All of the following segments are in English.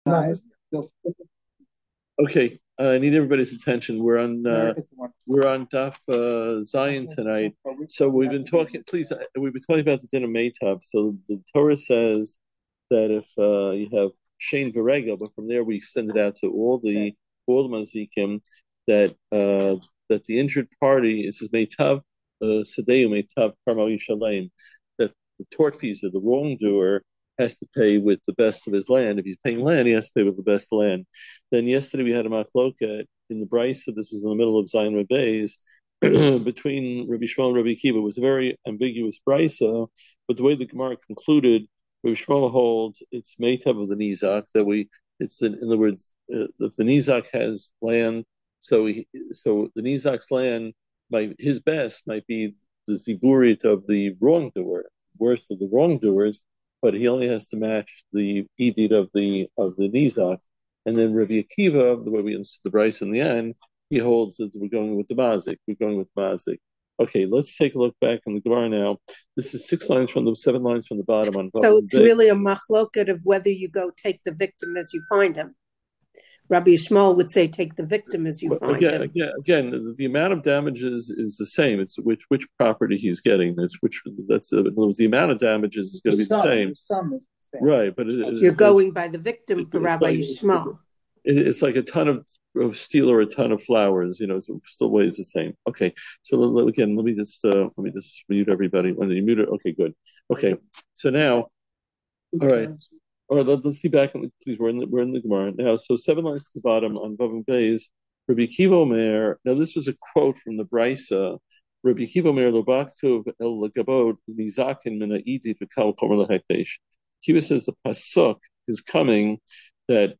Nice. Okay, I need everybody's attention. We're on Daf Zion tonight. So we've been talking. Please, we've been talking about the din of Maytav. So the Torah says that if you have Shane Varega, but from there we extend it out to all the Mazikim that the injured party is Maytav Sadeu Maytav Karmel Yishalem, that the tortfeasor, the wrongdoer, has to pay with the best of his land. If he's paying land, he has to pay with the best land. Then yesterday we had a machloket in the Brisa. This was in the middle of Zion Rabbeis between Rabbi Shmuel and Rabbi Akiva. It was a very ambiguous Brisa, but the way the Gemara concluded, Rabbi Shmuel holds it's Meitav of the Nizak, it's in other words, if the Nizak has land, so the Nizak's land, his best might be the Ziburit of the wrongdoer, worst of the wrongdoers, but he only has to match the edit of the Nizak. And then Rabbi Akiva, the way we understood the Bryce in the end, he holds that we're going with the Mazik. We're going with Mazik. Okay, let's take a look back in the Gemara now. This is 7 lines from the bottom on. So it's really a machloket of whether you go take the victim as you find him. Rabbi Yishmael would say take the victim as you find him. Again, the amount of damages is the same. It's which property he's getting. The amount of damages is going to be the same. The sum is the same. Right, but you're going by the victim for Rabbi Yishmael. It's like a ton of steel or a ton of flowers. It still weighs the same. Okay, so again, let me just mute everybody. When you mute it, okay, good. Okay, so now, all right. Let's see back. Please, we're in the Gemara now. So 7 lines to the bottom on Vav and Beis. Rabbi Akiva Omer. Now this was a quote from the Brisa. Rabbi Akiva Omer lo baktov el legabod nizakin min ha'idit v'kal komer lahekdesh. Akiva says the pasuk is coming that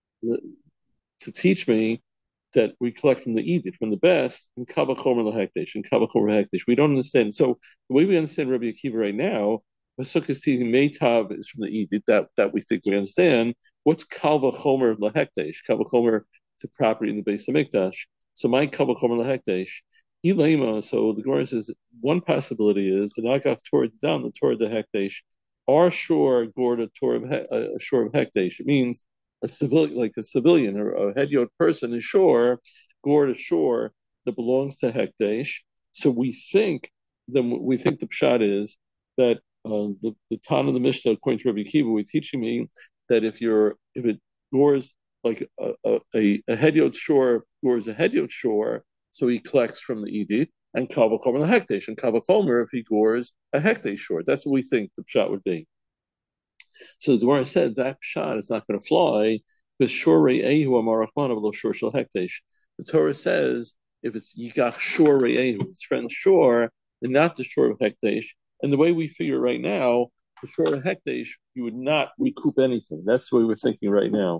to teach me that we collect from the edit, from the best, and kava chomer lahekdesh, and kava chomer lahekdesh. We don't understand. So the way we understand Rabbi Akiva right now, pasuk is teaching meitav is from the edit that we think we understand. What's kava chomer lahekdesh? Kava chomer to property in the base of mikdash. So my kava chomer lahekdesh. Ilema. So the Gemara says one possibility is the nagaf Torah down the Torah de hekdesh. Our shore gored a shore of hekdesh. It means a civilian or a hedyot person ashore, gored ashore that belongs to hekdesh. So we think the pshat is that the Tan of the Mishnah, according to Rabbi Akiva, we're teaching me that if it gores like a hedyot shore gores a hedyot shore, so he collects from the edit, and kava chomer the hekdesh, and kava chomer if he gores a hekdesh shore. That's what we think the pshat would be. So the Gemara said that pshat is not going to fly because shorei ehu amarachman of lo shor shel hekdesh. The Torah says if it's yikach shorei ehu, his friend's shore, and not the shore of hekdesh. And the way we figure right now, the shore of hekdesh, you would not recoup anything. That's the way we're thinking right now.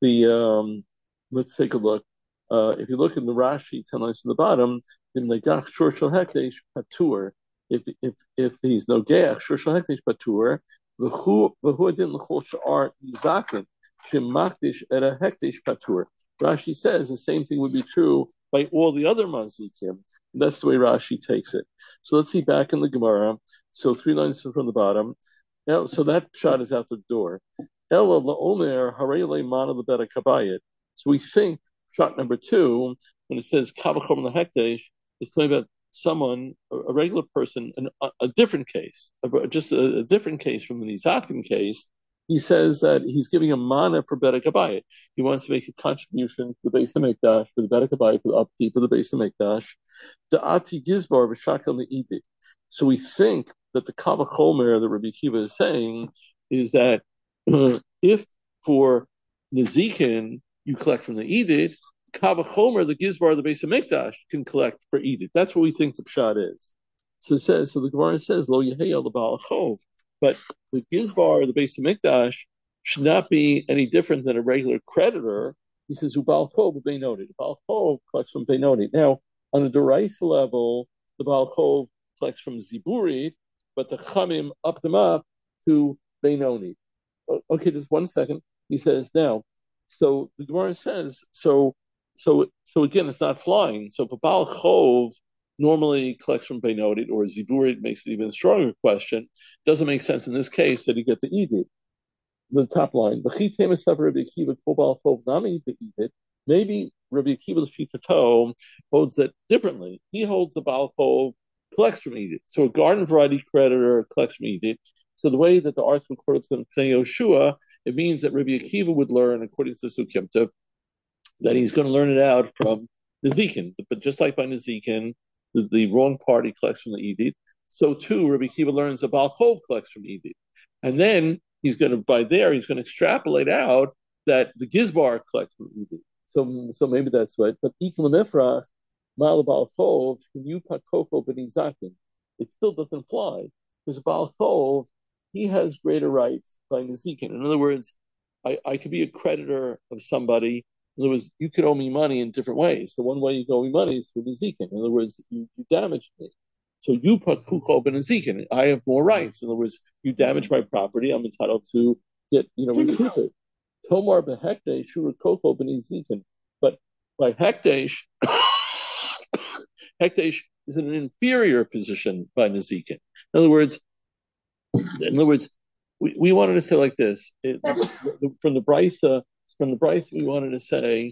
Let's take a look. If you look in the Rashi, 10 lines to the bottom, in the gach shor shel hekdesh patur. If he's no gach shor shel hekdesh patur. Rashi says the same thing would be true by all the other mazikim. That's the way Rashi takes it. So let's see back in the Gemara. So 3 lines from the bottom. So that shot is out the door. So we think shot number 2, when it says kavakom lahekdesh, it's talking about someone, a regular person, a different case, just a different case from the Nizakin case. He says that he's giving a mana for Bedek Abayit. He wants to make a contribution to the Beis HaMikdash, for the Bedek Abayit, for the upkeep of the Beis HaMikdash. The Ati Gizbar v'Shakal Me'idit. So we think that the Kava Chomer that Rabbi Akiva is saying is that if for Nizikin you collect from the Edit, Kava Chomer, the Gizbar, the Beis HaMikdash, can collect for Edit. That's what we think the pshat is. So the Gemara says, Lo Yeheya L'Baal Chov. But the Gizbar, the Beis HaMikdash, should not be any different than a regular creditor. He says, Ubal Chov Beinoni. The Baal Chov collects from Beinoni. Now, on a Deraisa level, the Baal Chov collects from Ziburi, but the Chamim upped them up to Beinoni. Okay, just 1 second. He says, now, so the Gemara says, so again, it's not flying. So if a Baal Chov normally collects from Beinodit or Ziburit, makes it even a stronger question. Doesn't make sense in this case that he get the Edit. the top line. Maybe Rabbi Akiva Shitato holds that differently. He holds the Baal Chov collects from Edith. So a garden variety creditor collects from Edith. So the way that the arts records in Pnei Yoshua, it means that Rabbi Akiva would learn, according to Sukkimta, that he's going to learn it out from Nezikin. But just like by Nezikin, the wrong party collects from the Edith. So too, Rabbi Akiva learns that Baal Chov collects from Edith. And then he's going to extrapolate out that the Gizbar collects from Edith. So maybe that's right. But Iklam Efrach, Mal Baal Chov, you Koko Benizakin. It still doesn't fly. Because Baal Chov, he has greater rights by Nezikin. In other words, I could be a creditor of somebody. In other words, you could owe me money in different ways. The one way you owe me money is through Nezikin. In other words, you damaged me. So you put Kuko Benizakin. I have more rights. In other words, you damage my property. I'm entitled to recoup it. Tomar behekdesh shurukoko b'nizikin, but by hekdesh, hekdesh is in an inferior position by nizikin. In other words, we wanted to say like this from the Brisa. We wanted to say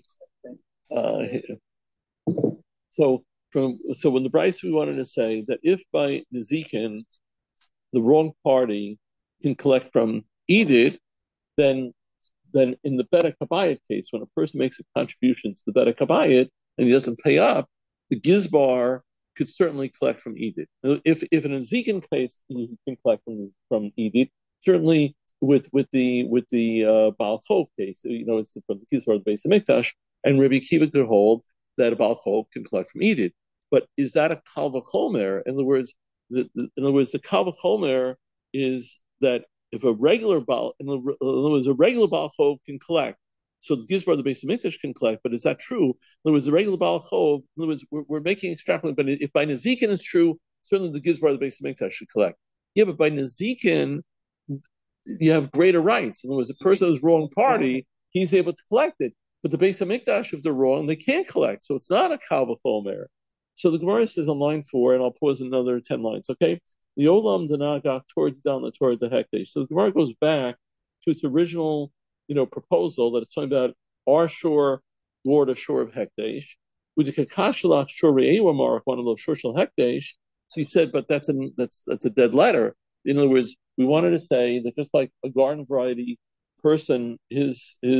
so when the Brisa we wanted to say that if by nizikin the wrong party can collect from Edith, then in the Beta Kabayit case, when a person makes a contribution to the Beta Kabayit and he doesn't pay up, the Gizbar could certainly collect from Edith. If in a Zekin case he can collect from Edith, certainly with the Baal Chov case, it's from the Gizbar of the Beis Hamikdash, and Rabbi Akiva could hold that a Baal Chov can collect from Edith. But is that a Kal V'chomer? In other words, the Kal V'chomer is that if a regular Baal, in other words, a regular Baal Chov can collect, so the Gizbar of the Beis Hamikdash can collect, but is that true? In other words, the regular Baal Chov, in other words, we're making extrapolation, but if by Nezikin is true, certainly the Gizbar of the Beis Hamikdash should collect. Yeah, but by Nezikin, you have greater rights. In other words, the person who's wrong party, he's able to collect it. But the Beis Hamikdash, if they're wrong, they can't collect. So it's not a Kal V'chomer. So the Gemara says on line 4, and I'll pause another 10 lines, okay? The Olam Danagach towards down the Torah the Hekdesh. So the Gemara goes back to its original, proposal that it's talking about our shore toward a shore of Hekdesh. With the Kakashalach shore Re'ewa one of those shore shel Hekdesh. So he said, but that's a dead letter. In other words, we wanted to say that just like a garden variety person, the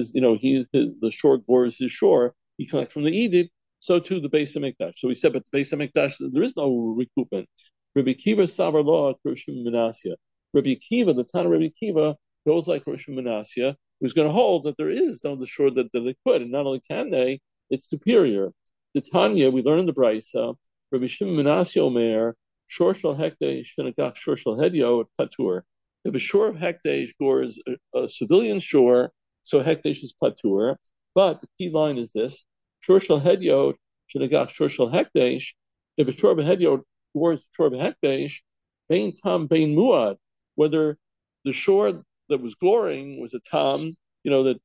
shore gores his shore, he collects from the Edith, so too the Beis Hamikdash. So we said, but the Beis Hamikdash, there is no recoupment. Rabbi Akiva Savar Law Rosh Menasya. Rabbi Akiva, the Tana Rabbi Akiva, goes like Rosh Menasya, who's going to hold that there is no the shore that they could, and not only can they, it's superior. The Tanya, we learn in the Brisa, Rabbi Shimon Menasya Omer, Shor Shel Hekdesh, Shenagach Shor Shel Hedyo, Patur. If a shore of Hekdesh gores a civilian shore, so Hekdesh is Patur. But the key line is this: Shor Shel Hedyo, Shenagach Shor Shel Hekdesh. If a shore of Hedyo gores shore of Hekdesh, Bein Tam Bein Muad, whether the shore that was goring was a Tam, that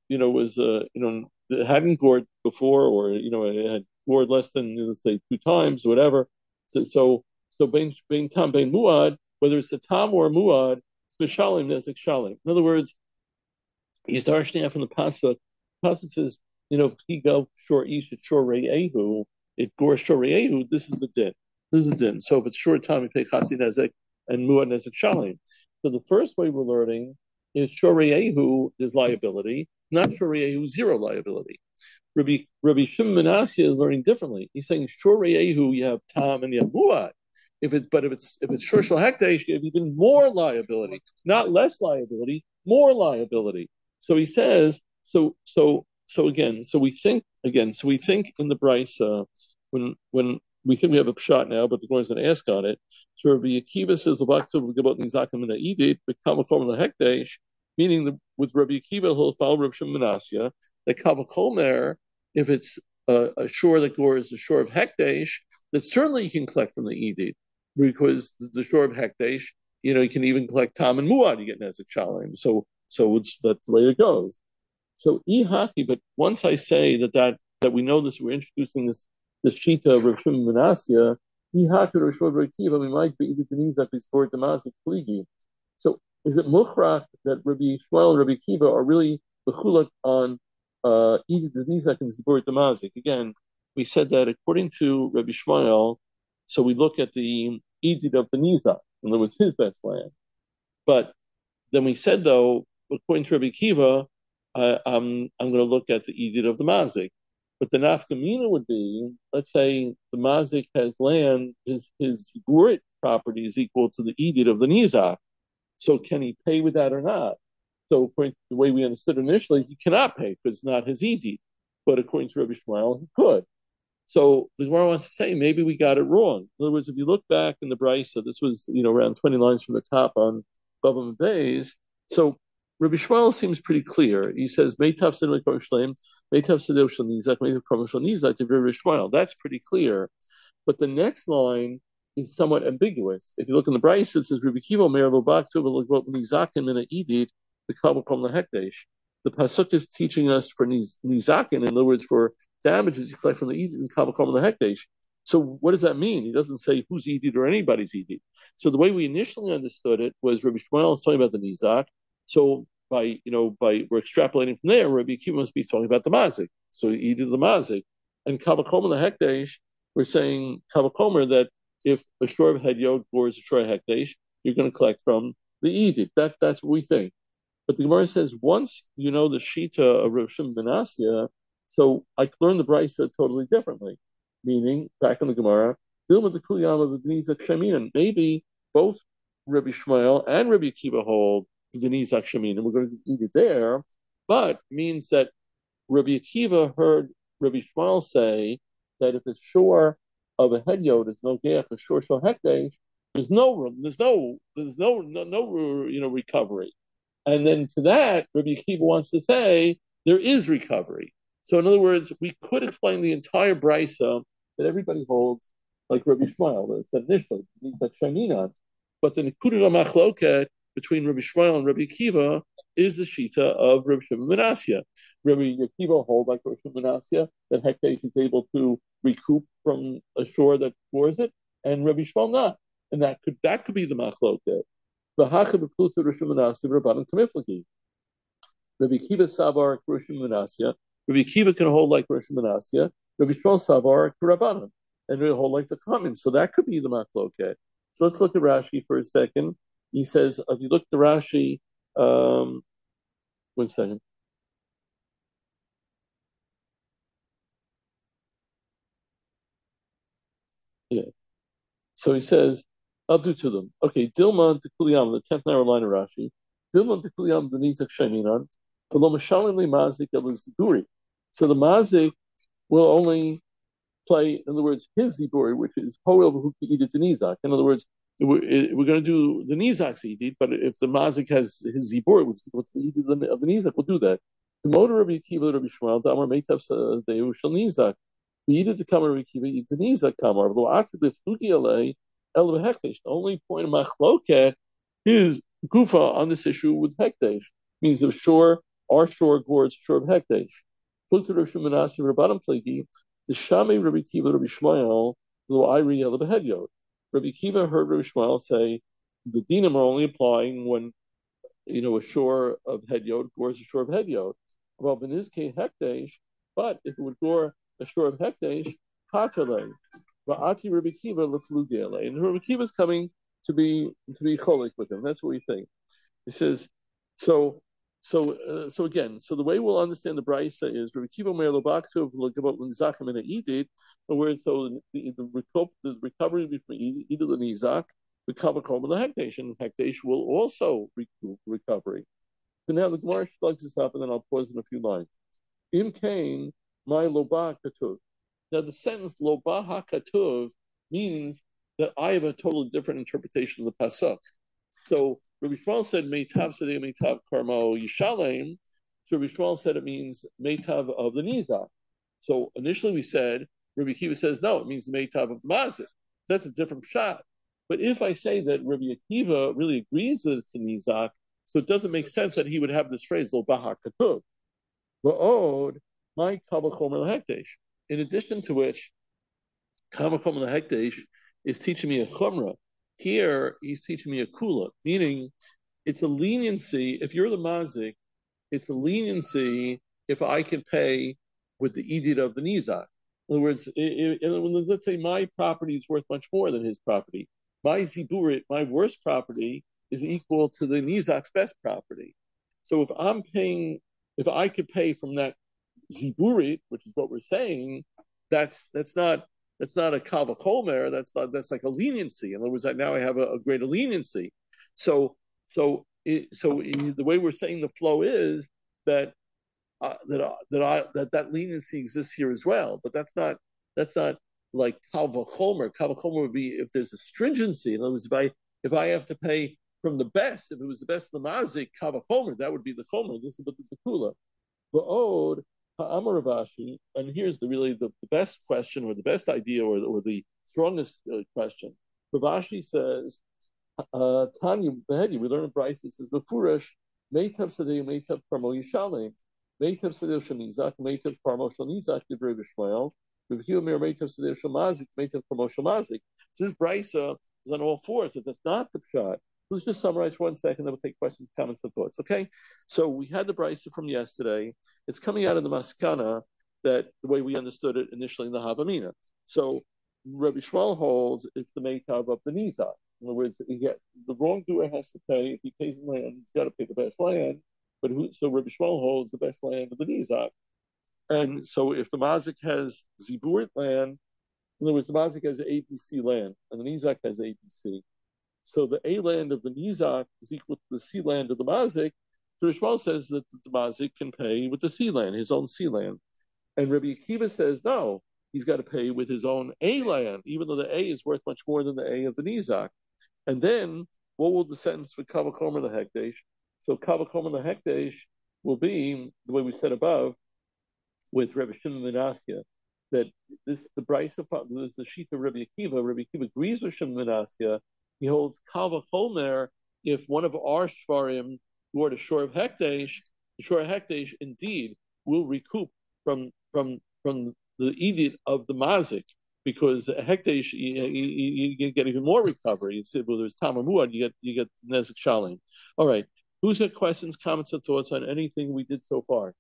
hadn't gored before, or it had gored less than let's say 2 times, or whatever. So Bein Tam Bein Muad, whether it's a Tam or a Muad, it's Mishalim Nezik Shalim. In other words, he's darshan from the pasuk. The pasuk says, he go shore ish at shore re'ehu, it gores shore re'ehu. This is the din. This is the din. So if it's short time, we pay chatzi nezek and muad nezek shalim. So the first way we're learning is shore re'ehu, there's liability, not shore re'ehu, zero liability. Rabbi Shimon Menasya is learning differently. He's saying shore re'ehu, you have tam and you have muad. If it's shor shel hekdesh, you have even more liability, not less liability, more liability. So he says, so we think in the Brisa, when we think we have a pshat now, but the Gemara is going to ask on it. So Rabbi Akiva says meaning with Rabbi Akiva he'll follow Rabbi Shimon Menasya that Kavachomer, if it's a shore that gores the shore of Hekdesh, that certainly you can collect from the Edith, because the shore of Hekdesh, you can even collect Tam and Muad, you get Nezek Shalim. So that's the way it goes. So ihaki, but once I say that we know this, we're introducing this shita of Rav Shimon Menasya, ihaki Rosh Akiva, we might be either Denizak before Damasik Pligi. So is it Mukhrach that Rabbi Shmuel and Rabbi Kiva are really Bechulak on either the Nizak and Zibur Damazik? Again, we said that according to Rabbi Shmuel, so we look at the Edid of the Nizak, in other words, his best land. But then we said, though, according to Rabbi Kiva, I'm going to look at the Edid of the Mazik. But the nafkamina would be, let's say the Mazik has land, his Gurit property is equal to the Edid of the Nizak. So can he pay with that or not? So according to the way we understood initially, he cannot pay because it's not his Edid. But according to Rabbi Shmuel, he could. So the Gemara wants to say maybe we got it wrong. In other words, if you look back in the Brisa, this was around 20 lines from the top on Bava Bays. So Rabbi Shmuel seems pretty clear. He says Meitav Sedel Shleim, Meitav Sedel Shalnizak, Meitav Kram Shalnizak to Rabbi Shmuel. That's pretty clear. But the next line is somewhat ambiguous. If you look in the Brisa, it says Rabbi Kiva Mer Lo Baktu V'Lo Nizakin Mina Edid V'Kabel Kom LaHekdesh. The pasuk is teaching us for nizakin, in other words, for damages you collect from the Edid and Kabbalah and the Hekdesh. So what does that mean? He doesn't say who's Edid or anybody's Edid. So the way we initially understood it was Rabbi Shmuel was talking about the Nizak. So by we're extrapolating from there, Rabbi Akiva must be talking about the Mazik. So Edid the Mazik. And Kabbalah and the Hekdesh, we're saying Kabbalah that if a shore of Hedyot bores a shore of Hekdesh, you're going to collect from the Edid. That's what we think. But the Gemara says, once you know the Shita of Rav Shimon ben Asya, so I learned the Brisa totally differently. Meaning, back in the Gemara, maybe both Rabbi Shmuel and Rabbi Akiva hold the Nizak Shemin, and we're going to eat it there, but means that Rabbi Akiva heard Rabbi Shmuel say that if the shore of a hedyot is no geach, a shore shel hekdesh, there's no recovery. And then to that, Rabbi Akiva wants to say there is recovery. So in other words, we could explain the entire brisa that everybody holds like Rabbi Shmuel, that said initially, he's like Shaininat. But the Nekudah Machloket between Rabbi Shmuel and Rabbi Akiva is the Shita of Rabbi Shimon ben Asya. Rabbi Akiva holds like Rabbi Shimon ben Asya that Hekdesh is able to recoup from a shore that bores it, and Rabbi Shmuel not. And that could be the Machloket. Rabbi Kiva Savar Rosh Manasya. Rabbi Kiva can hold like Rosh Manasya. Rabbi Shmuel Savar Rabbanan, and they hold like the Chachamim. So that could be the Machloket. So let's look at Rashi for a second. He says, if you look at the Rashi, 1 second. Yeah. So he says, I'll do to them. Okay, Dilman to Kuliyam, the 10th narrow line of Rashi. Dilman to Kuliyam, the Nizak Sheminan, below Mashalim Mazik Ziburi. So the Mazik will only play, in other words, his Ziburi, which is Hoel who can eat it the Nizak. In other words, we're going to do the Nizak's Edid, but if the Mazik has his Ziburi, which is what's the Edid of the Nizak, we'll do that. The motor Rabbi Akiva, Rabbi Shmuel, Damar Meitav Deu Shal Nizak. The Edid to Kamar Rabbi Akiva, eat the Nizak Kamar. Below after the Flugi Alei, the only point of Machloket is Gufa on this issue with Hekdesh. Means the shore, our shore gourds shore of Hekdesh. Look to Rav Shimon Asi Rabbanim Plegi, the Shami Rabbi Kiva Rabbi Shmuel, Lo Iri Ela Behedyot. Rabbi Kiva heard Rabbi Shmuel say the dinim are only applying when a shore of Hedyot gores a shore of Hedyot. Well, Benizke Hekdesh, but if it would gore a shore of Hekdesh, Hatalei. Va'ati Rabbi Kiva leflugele, and Rabbi Kiva is coming to be cholik with him. That's what we think. He says so again. So the way we'll understand the brisa is Rabbi Kiva Meir Lobaktu about Nizachim and Edid, where so the recovery from Edid the Nizach, the Kavakom and the Hekdesh, and Hekdesh will also recoup recovery. So now the Gemara slugs this up, and then I'll pause in a few lines. Im Kain my Lobak Katuv. Now, the sentence "Lo baha katuv" means that I have a totally different interpretation of the pasuk. So Rabbi Shmuel said "Meitav Sedei Meitav Karmo Yishalem." So Rabbi Shmuel said it means Meitav of the Nizak. So initially we said Rabbi Akiva says no, it means the Meitav of the Mazik. That's a different shot. But if I say that Rabbi Akiva really agrees with the Nizak, so it doesn't make sense that he would have this phrase "Lo baha katuv." Va'od my kabel chomer hekdesh. In addition to which, Kamakom the Hekdesh is teaching me a chumrah. Here, he's teaching me a kula, meaning it's a leniency. If you're the mazik, it's a leniency if I can pay with the edit of the nizak. In other words, let's say my property is worth much more than his property. My ziburit, my worst property, is equal to the nizak's best property. So if I could pay from that ziburit, which is what we're saying, that's not a kavachomer. That's like a leniency. In other words, now I have a greater leniency. The way we're saying the flow is that that leniency exists here as well. But that's not like kavachomer. Kavachomer would be if there's a stringency. In other words, if I have to pay from the best, if it was the best of the mazik kavachomer, that would be the chomer. This is the kula. Va'od ha'amar Ravashi, and here's the best question, or the best idea, or the strongest question. Ravashi says, Tanya Behedi, we learn in Bryce, it says, Befurish, Meitav Sadeh, Meitav Parmo Yishalem, Meitav Sadeh Shamizak, Meitav Parmo Shamizak, Debrei Bishmael, Bevhiumir Meitav Sadeh Shamazik, Meitav Parmo Shamazik. This Bryce is on all fours, so that's not the shot. Let's just summarize for 1 second, then we'll take questions, comments, and thoughts. Okay? So we had the Bryce from yesterday. It's coming out of the Maskana that the way we understood it initially in the Havamina. So Rabbi Shmuel holds it's the Meitav of the Nizak. In other words, the wrongdoer has to pay. If he pays the land, he's got to pay the best land. So Rabbi Shmuel holds the best land of the Nizak. And so if the Mazik has Ziburit land, in other words, the Mazik has ABC land, and the Nizak has ABC. So the A land of the Nizak is equal to the C land of the Mazik. So Rabbi Shmuel says that the Mazik can pay with the C land, his own C land. And Rabbi Akiva says, no, he's got to pay with his own A land, even though the A is worth much more than the A of the Nizak. And then, what will the sentence for Kavachomer the Hekdesh? So Kavachomer the Hekdesh will be, the way we said above, with Rabbi Shimon ben Asya, that the Bryce of the sheet of Rabbi Akiva. Rabbi Akiva agrees with Shimon ben Asya. He holds Kavachomer if one of our Shvarim who are the Shor of Hekdesh, the Shor of Hekdesh indeed will recoup from the edit of the Mazik, because Hekdesh you get even more recovery. You see, well, there's Tamamuad, you get Nezek Shalim. All right, who's got questions, comments, or thoughts on anything we did so far?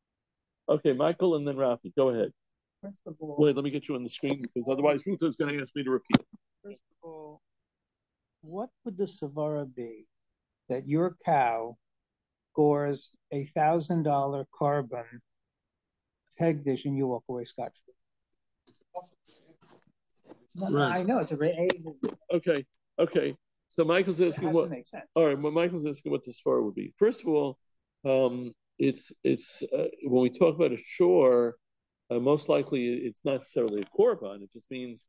Okay, Michael, and then Rafi. Go ahead. First of all, wait, let me get you on the screen, because otherwise Ruth is going to ask me to repeat. First of all, what would the Savara be that your cow scores $1,000 carbon Hegdish and you walk away scot-free? Right. I know it's a Okay. So Michael's asking what. All right. Well, Michael's asking what the Svara would be. First of all, it's when we talk about a shore, most likely it's not necessarily a korban. It just means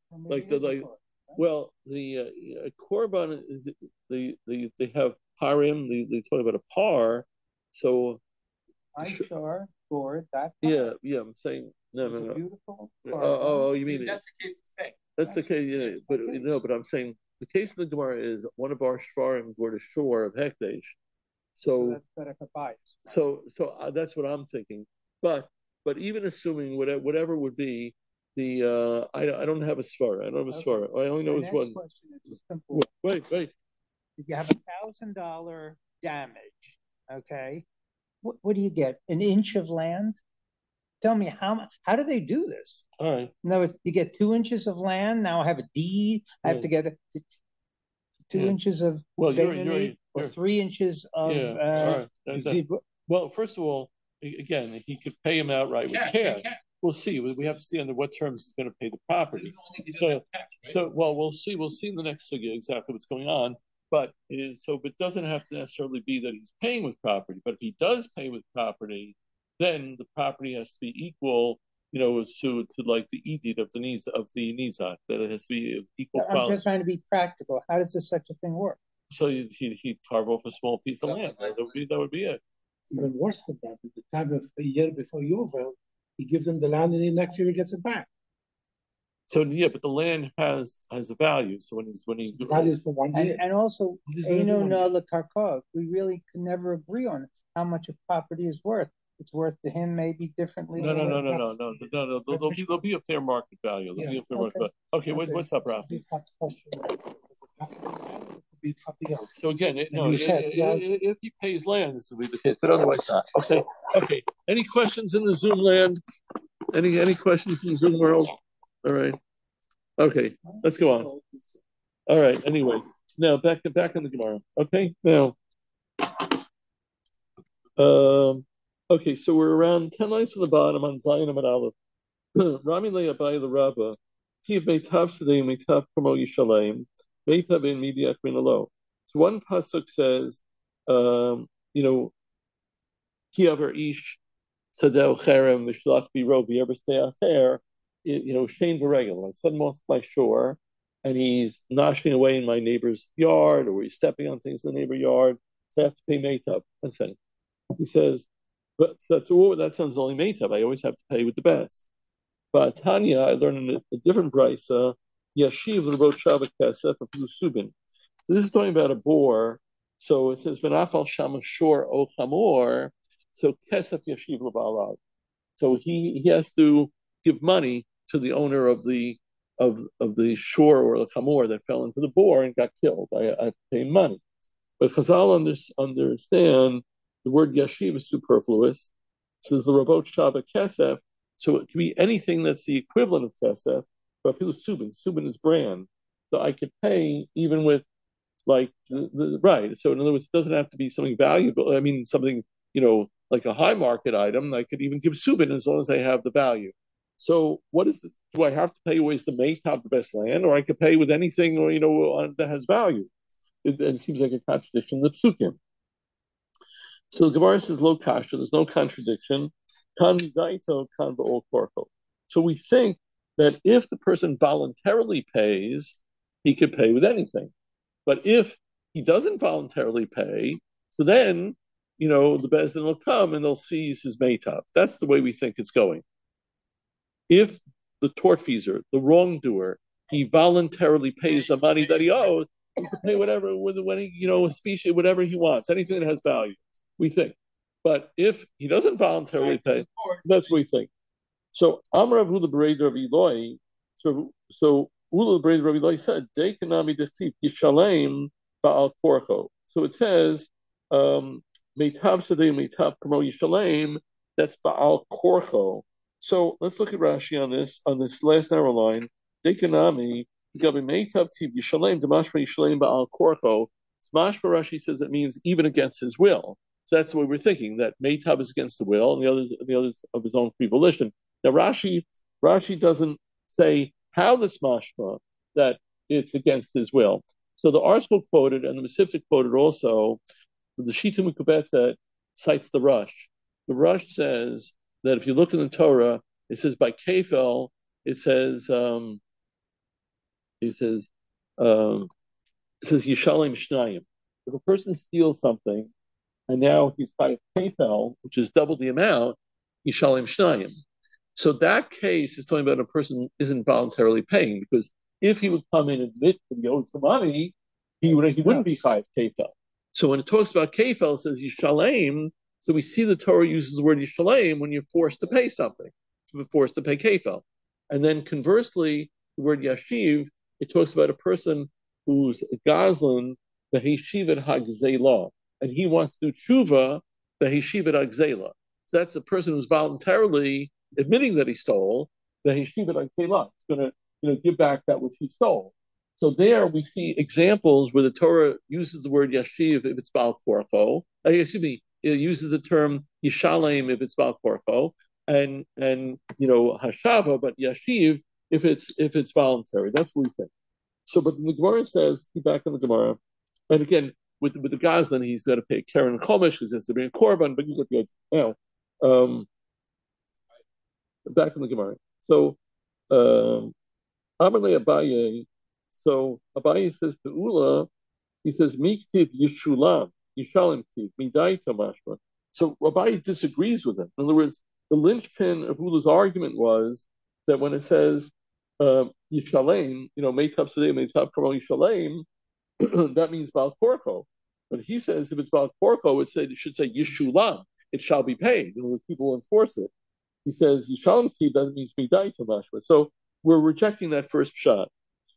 well, the korban is they have parim. They talk about a par. So sure scored that. Yeah. I'm saying no. Beautiful. You mean that's the case. That's the case. Yeah, but I'm saying the case of the Gemara is one of our shvarim were the shore of Hekdesh. So that's better for bias. So that's what I'm thinking. But even assuming whatever would be the I don't have a svara. I don't have a svara. I only know is one. Question is simple. Wait. If you have $1,000 damage, okay, what do you get? An inch of land? Tell me how do they do this? All right. No, you get 2 inches of land. Now I have a deed. I have to get 2 inches of or 3 inches of Well, first of all, again, he could pay him outright with cash. We'll see. We have to see under what terms he's going to pay the property. We'll see. We'll see in the next sugya exactly what's going on. But it doesn't have to necessarily be that he's paying with property. But if he does pay with property, then the property has to be equal, to like the edit of the nizak. That it has to be equal. I'm just trying to be practical. How does such a thing work? So he'd carve off a small piece of land. That would be it. Even worse than that, at the time of a year before Yovel, he gives them the land, and then next year he gets it back. So but the land has a value. So when he the value is for 1 year, and also Eino Nala Karkov, we really can never agree on how much a property is worth. It's worth to him maybe differently. No. There'll be a fair market value. There'll be a fair market value. Okay, what's up, Ralph? be something else. So again, If if he pays land, this will be the case, but otherwise not. Okay. Any questions in the Zoom land? Any questions in the Zoom world? All right. Okay, let's go on. All right. Anyway, now back in the Gemara. Okay. Now, okay. So we're around 10 lines from the bottom on Zion and Aleph. Rami le Abai the Rabba. Tiv meitav sedei meitav kamo yishalem. Meitav in mediach min alo. So one pasuk says, you know, ki aver ish sadel cherem mishlach biro b'yever stei acher. You know, Shane Varegel. My son walks by shore, and he's noshing away in my neighbor's yard, or he's stepping on things in the neighbor's yard. So I have to pay meitav. That's it. He says, but that sounds only meitav. I always have to pay with the best. But Tanya, I learned in a different brisa, Yashiv l'rot shavak kesef afilu subin. So this is talking about a boar. So it says v'nafal shama shor o chamor. So kesef yashiv l'ba'alav. So he has to give money to the owner of the shore or the chamor that fell into the boar and got killed. I have to pay money. But Chazal understand the word yashiv is superfluous. It says the rabot shavak kesef. So it can be anything that's the equivalent of kesef, but if it was subin is brand. So I could pay even with like right. So in other words, it doesn't have to be something valuable. I mean, something, like a high market item. I could even give subin as long as I have the value. So what is do I have to pay always the meitav, the best land, or I could pay with anything, that has value? It seems like a contradiction in the psukim. So the Gemara says lo kasha. There's no contradiction. So we think that if the person voluntarily pays, he could pay with anything. But if he doesn't voluntarily pay, so then, the Beis Din will come and they'll seize his meitav. That's the way we think it's going. If the tortfeasor, the wrongdoer, he voluntarily pays the money that he owes, he can pay whatever, when he, species, whatever he wants, anything that has value, we think. But if he doesn't voluntarily pay, that's what we think. So Amar Ula Bereder of Eloi. So Ula Bereder of Eloi said, "Dekanami dechtiv yishalem ba'al korcho." So it says, "Meitav sadei meitav kamo yishalem." That's ba'al korcho. So let's look at Rashi on this last narrow line. Dekanami gabi meitav tiv yishalem demashma yishalem ba'al korcho. Mashma Rashi says it means even against his will. So that's the way we're thinking, that meitav is against the will, and the others of his own free volition. Now Rashi doesn't say how this mashma that it's against his will. So the article quoted and the Mesivta quoted also, the Shita Mekubetza cites the Rush. The Rush says that if you look in the Torah, it says by kefel, it says Yishalem Shnayim. If a person steals something, and now he's by kefel, which is double the amount, Yishalem Shnayim. So that case is talking about a person isn't voluntarily paying, because if he would come in and admit that he owes the money, he wouldn't be chayav kefel. So when it talks about kefel, it says Yishalem. So we see the Torah uses the word Yishalem when you're forced to pay something, you're forced to pay kefel. And then conversely, the word Yashiv, it talks about a person who's a gazlan, the Heshivat Hagzela, and he wants to do tshuva, the Heshivat Hagzela. So that's the person who's voluntarily admitting that he stole, the Heshivat Hagzela. He's going to give back that which he stole. So there we see examples where the Torah uses the word Yashiv if it's Baal Korcho. It uses the term Yishalem if it's Baal Korcho, and Hashava, but Yashiv if it's voluntary. That's what we think. So, but the Gemara says, keep back in the Gemara, and again with the Gazlan, he's got to pay Karen Chomesh because he has to bring a korban. But you get the idea now. Back in the Gemara. So, Amarle Abaye. So Abaye says to Ula, he says Miktiv Yishulam Yishalim Tiv Midai Tamashma. So Abaye disagrees with him. In other words, the linchpin of Ula's argument was that when it says Yishalem, Meitav Sadeh, Meitav Kamo Yishalem, that means Baal Korcho. But he says if it's Baal Korcho, it should say Yishulam. It shall be paid. People will enforce it. He says Yishalem Tiv, that means Midai Tamashma. So we're rejecting that first shot.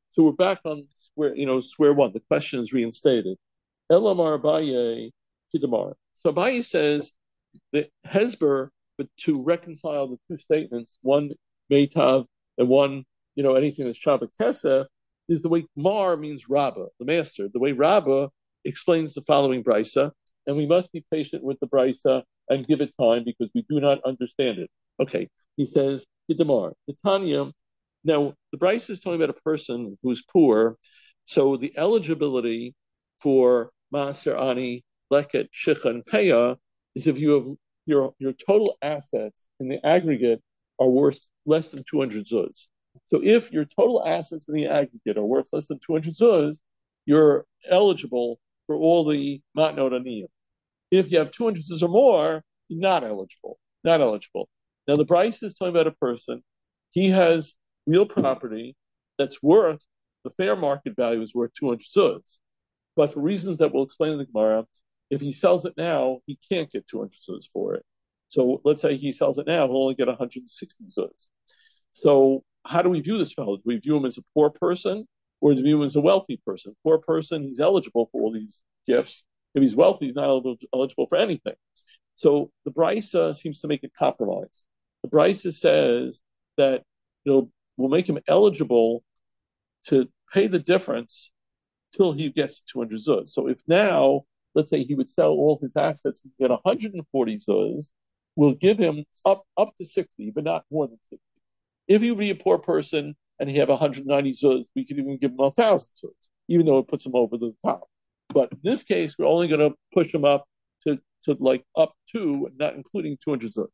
So we're back on square one. The question is reinstated. Elamar Abaye Kidamar. So Abaye says that Hezber, but to reconcile the two statements, one Meitav and one, anything that's Shabbat Kesef, is the way Mar means Rabbah, the master. The way Rabbah explains the following brisa, and we must be patient with the brisa and give it time because we do not understand it. Okay, he says, Kidamar, the Tanya. Now, the brisa is talking about a person who's poor, so the eligibility for Maser Ani, Leket, Shicha, and Peah is if you have your total assets in the aggregate are worth less than 200 zuz. So if your total assets in the aggregate are worth less than 200 zuz, you're eligible for all the matnot aniyim. If you have 200 zuz or more, you're not eligible. Not eligible. Now the price is talking about a person. He has real property that's worth, the fair market value is worth 200 zuz. But for reasons that we'll explain in the Gemara, if he sells it now, he can't get 200 zuz for it. So let's say he sells it now, he'll only get 160 zuz. So how do we view this fellow? Do we view him as a poor person or do we view him as a wealthy person? Poor person, he's eligible for all these gifts. If he's wealthy, he's not eligible for anything. So the Brisa seems to make a compromise. The Brisa says that we'll make him eligible to pay the difference till he gets 200 zuz. So if now, let's say he would sell all his assets and get 140 zuz, we'll give him up to 60, but not more than 60. If he would be a poor person and he have 190 zuz, we could even give him 1,000 zuz, even though it puts him over the top. But in this case, we're only going to push him up to like up to, not including 200 zuz.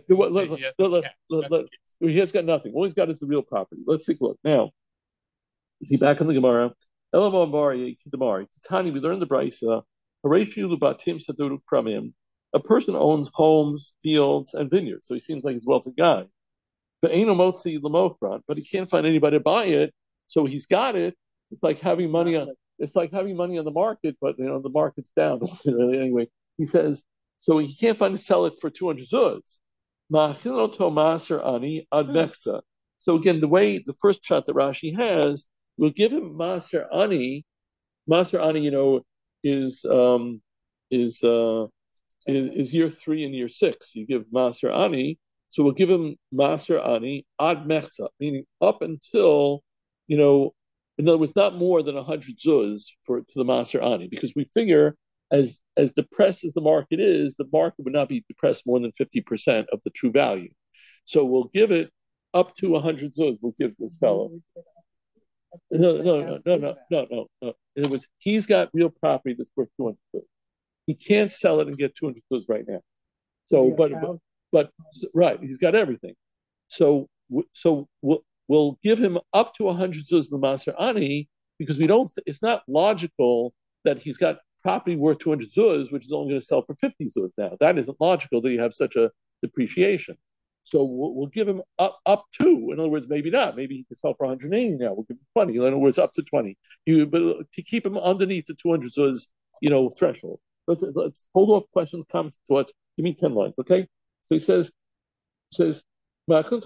He has got nothing. All he's got is the real property. Let's take a look. Now, is he back in the Gemara? Tani, we learned the Brisa. A person owns homes, fields, and vineyards, so he seems like he's a wealthy guy. But he can't find anybody to buy it, so he's got it. It's like having money on the market, but the market's down. Anyway, he says so he can't find to sell it for 200 zuz. So again, the first shot that Rashi has, we'll give him Maser Ani. Maser Ani, is year 3 and year 6. You give Maser Ani, so we'll give him Maser Ani ad mechza, meaning up until, in other words, not more than 100 zuz to the Maser Ani, because we figure as depressed as the market is, the market would not be depressed more than 50% of the true value. So we'll give it up to 100 zuz. We'll give this fellow. No. In other words, he's got real property that's worth 200 zuz. He can't sell it and get 200 zuz right now. So, but right, he's got everything. So we'll give him up to 100 zuz in the Maser Ani because it's not logical that he's got property worth 200 zuz, which is only going to sell for 50 zuz now. That isn't logical that you have such a depreciation. So we'll give him up to. In other words, maybe not. Maybe he can sell for 180 now. We'll give him 20. In other words, up to 20. But to keep him underneath the 200 zuz, threshold. Let's hold off questions, comments, thoughts. Give me 10 lines, okay? So he says, Mahavi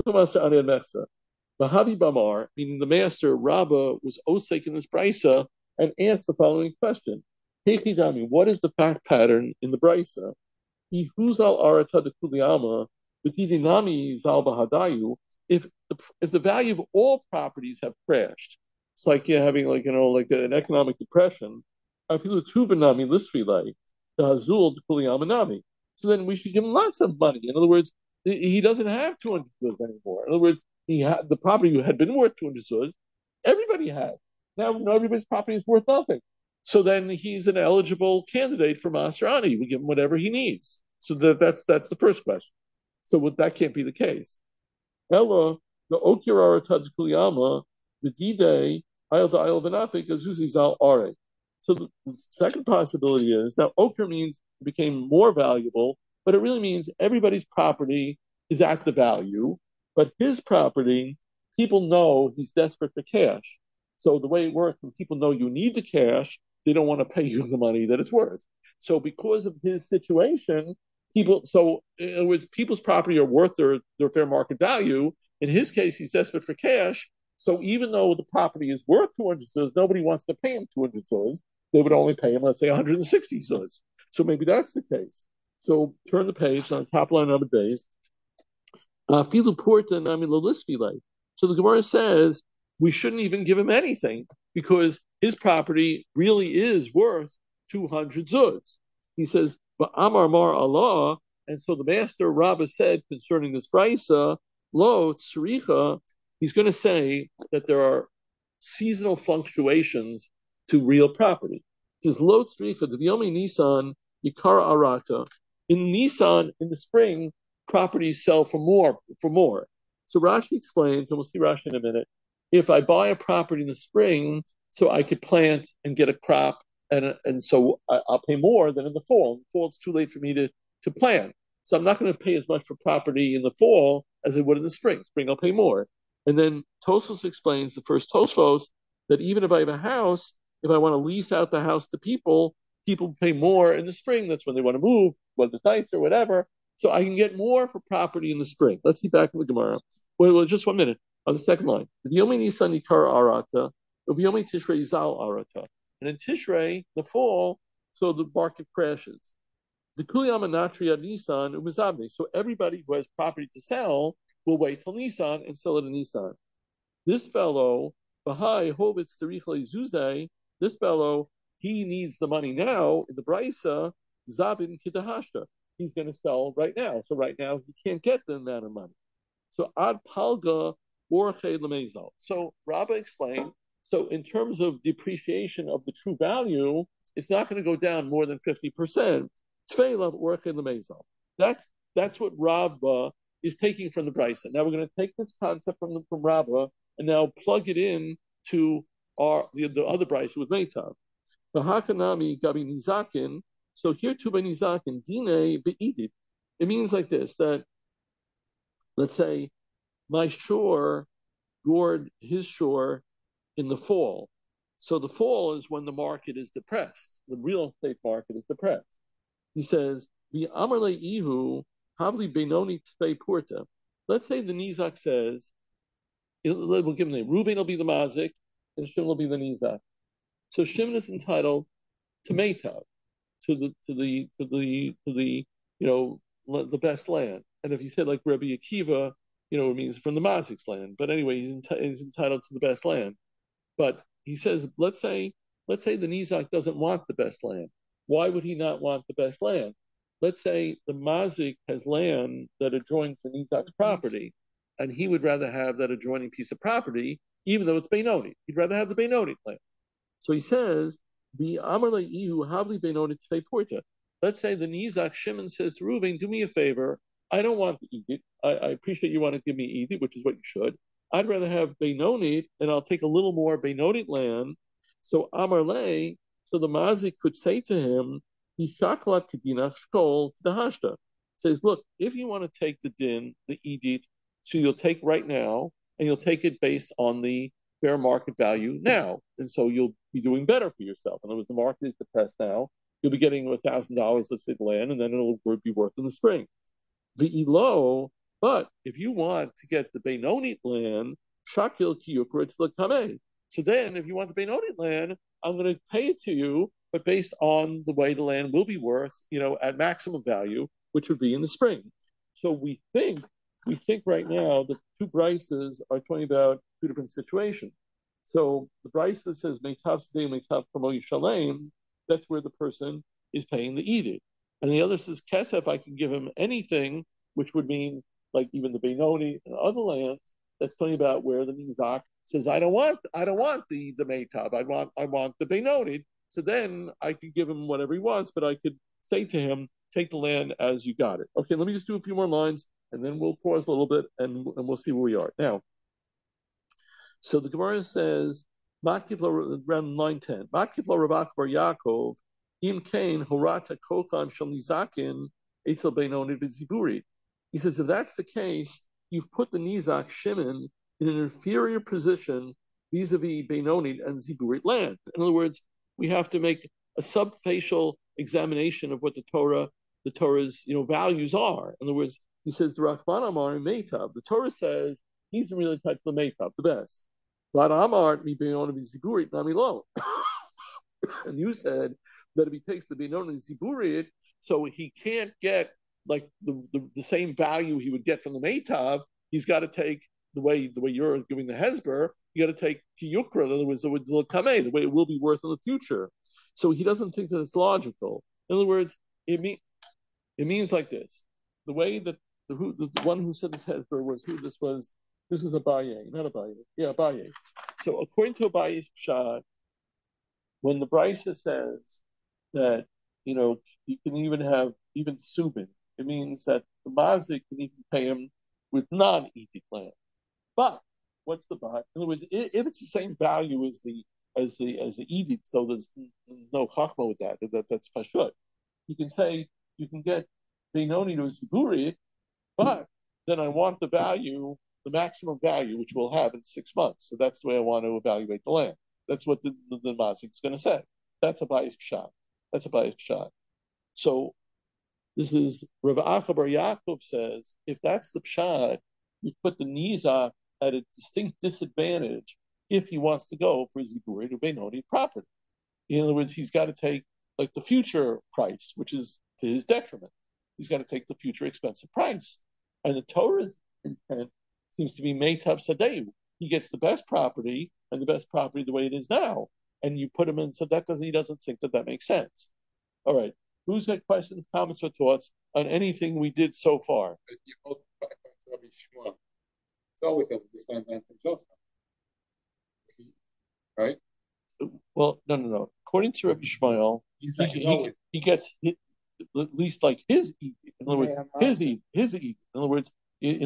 Bamar, meaning the master, Rabbah, was osek in this brisa and asked the following question. Heichidami, what is the fact pattern in the brisa? Ihuzal arata de kuliyama, b'tidinami zal bahadayu. If the value of all properties have crashed, it's like you're having like an economic depression. Afilu tuvanami listrilay, the hazul de kuliyama nami. So then we should give him lots of money. In other words, he doesn't have 200 zuz anymore. In other words, the property had been worth 200 zuz. Everybody had. Now everybody's property is worth nothing. So then he's an eligible candidate for Maser Ani. We give him whatever he needs. So that's the first question. So that can't be the case. Ella, the Okirara Tajkuliyama, the D-Day, Ayel da Ayel Benafik, Azuzi Zal Are. So the second possibility is, now Okir means it became more valuable, but it really means everybody's property is at the value, but his property, people know he's desperate for cash. So the way it works, when people know you need the cash, they don't want to pay you the money that it's worth. So because of his situation, in other words, people's property are worth their fair market value. In his case, he's desperate for cash. So even though the property is worth 200 zuz, nobody wants to pay him 200 zuz. They would only pay him, let's say, 160 zuz. So maybe that's the case. So turn the page on top line of the base. Filu porta nami lolisfile. So the Gemara says we shouldn't even give him anything because his property really is worth 200 zuz. He says, but Amar Mar Allah, and so the master Rabbah said concerning this brisa, lo tzricha, he's going to say that there are seasonal fluctuations to real property. It says lo tzricha, the Vyomi Nisan Yikara Arata. In Nisan, in the spring, properties sell for more. So Rashi explains, and we'll see Rashi in a minute, if I buy a property in the spring, so I could plant and get a crop, and so I'll pay more than in the fall. In the fall, it's too late for me to plant. So I'm not going to pay as much for property in the fall as I would in the spring. Spring, I'll pay more. And then Tosfos explains, the first Tosfos, that even if I have a house, if I want to lease out the house to people pay more in the spring. That's when they want to move, whether it's nice or whatever. So I can get more for property in the spring. Let's see back in the Gemara. Well, just 1 minute. On the second line. V'yomi Nisan Yikar Arata, v'yomi Tishrei Zal Arata. And in Tishrei, the fall, so the market crashes. The Kuliyam Anatria Nisan Umizabne. So everybody who has property to sell will wait till Nisan and sell it in Nisan. This fellow, Bahai Hovitz Terichle Zuze, this fellow, he needs the money now in the Brisa, Zabin Kidahashta. He's going to sell right now. So right now he can't get the amount of money. So Ad Palga Orche Lemezal. So Rabbah explained, so in terms of depreciation of the true value, it's not going to go down more than 50%. That's what Rabbah is taking from the Brisa. Now we're going to take this concept from Rabbah and now plug it in to the other Brisa with Meitav. Hakanami Gabi Nizakin. So here too by Nizakin, Dine Be'idit. It means like this, that let's say my shore gored his shore in the fall. So the fall is when the market is depressed. The real estate market is depressed. He says, Amarle Ihu, Havli Benoni Tfei Purta. Let's say the Nizak says, we'll give him a name. Reuben will be the Mazik, and Shimon will be the Nizak. So Shimon is entitled to Meitav, to the the best land. And if he said like Rabbi Akiva, it means from the Mazik's land. But anyway, he's entitled to the best land. But he says, let's say the Nizak doesn't want the best land. Why would he not want the best land? Let's say the Mazik has land that adjoins the Nizak's property, and he would rather have that adjoining piece of property, even though it's Beinoni. He'd rather have the Beinoni land. So he says, the Amarle Ihu Havli Beinoni Tfei Porta. Let's say the Nizak Shimon says to Reuven, do me a favor. I don't want to eat it. I appreciate you want to give me eat it, which is what you should. I'd rather have Beinonit, and I'll take a little more Beinonit land. So Amarle, so the Mazik could say to him, Yishaklat Kedinach Shkol Dahashta. Says, look, if you want to take the din, the edit, so you'll take right now, and you'll take it based on the fair market value now. And so you'll be doing better for yourself. In other words, the market is depressed now. You'll be getting $1,000, let's say, the land, and then it'll be worth in the spring. The Elo, but if you want to get the Beinonit land, Shakil Kiyukra to the Kameh. So then, if you want the Beinonit land, I'm going to pay it to you, but based on the way the land will be worth, at maximum value, which would be in the spring. So we think right now that two brises are talking about two different situations. So the brise that says Meitav Sedei Meitav Kamo Yishalem, that's where the person is paying the edit. And the other says Kesef, I can give him anything, which would mean like even the Beinoni and other lands. That's talking about where the Nizak says, I don't want the Meitav, I want the Beinoni. So then I could give him whatever he wants, but I could say to him, take the land as you got it. Okay, let me just do a few more lines, and then we'll pause a little bit, and we'll see where we are. Now, so the Gemara says, around line 10, Matkifla Rabach Bar Yaakov, Im Kain, Horata Kochan Shal Nizakin, Eitzel Beinoni B'Ziburi. He says, if that's the case, you've put the Nizak Shimon in an inferior position vis-a-vis Beinoni and Ziburit land. In other words, we have to make a subfacial examination of what the Torah's values are. In other words, he says the Rachman Amar Meitav. The Torah says he's really touched the Meitav, the best. But Amar mi Beinoni Ziburit Nami Lo. And you said that if he takes the Beinoni Ziburit, so he can't get like the same value he would get from the Meitav. He's got to take the way you're giving the Hesber. You got to take Kiyukra, in other words, the way it will be worth in the future. So he doesn't think that it's logical. In other words, it means like this: the way that the one who said this Hesber was who this was. This was Abaye, not Abaye. Yeah, Abaye. So according to Abaye's Pshat, when the Brisa says that you can even have even subin, it means that the mazik can even pay him with non-eating land. But what's the but? In other words, if it's the same value as the eating, so there's no chachma with that. That's pashut. You can say you can get Beinoni to Ziburi, but then I want the maximum value, which we'll have in 6 months. So that's the way I want to evaluate the land. That's what the mazik's going to say. That's a bias pshat. That's a bias pshat. So this is Rav Acha Bar Yaakov says, if that's the pshat, you've put the nizak at a distinct disadvantage if he wants to go for Ziburi to Beinoni property. In other words, he's got to take like the future price, which is to his detriment. He's got to take the future expensive price. And the Torah's intent seems to be Meitav Sadeu. He gets the best property, and the best property the way it is now. And you put him in, so he doesn't think that makes sense. All right. Who's got questions, comments, or thoughts on anything we did so far? It's always a disadvantage also. Right? Well, no. According to Rabbi Shmuel, he gets at least like his eat. In other words, his eat. In other words,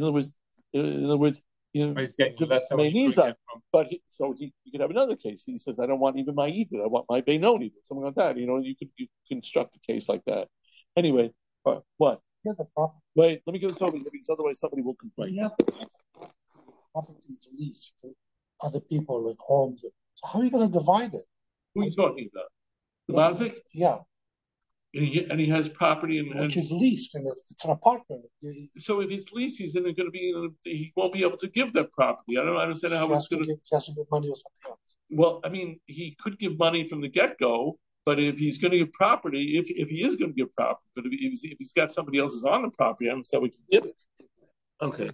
he's getting less but he could have another case. He says, I don't want even my eat. I want my Beinoni, something like that. You could construct a case like that. Anyway, what? Wait, let me get this over because otherwise somebody will complain. You have property to lease to other people with homes. So how are you going to divide it? Who are you talking about? The Mazik? Yeah. And he has property which is leased, and it's an apartment. So if it's leased, he's going to be. He won't be able to give that property. I don't understand how it's going to. He has to give money or something else. Well, I mean, he could give money from the get-go, but if he's going to give property, if he is going to give property, but if he's got somebody else's on the property, I don't understand we can give it. Okay.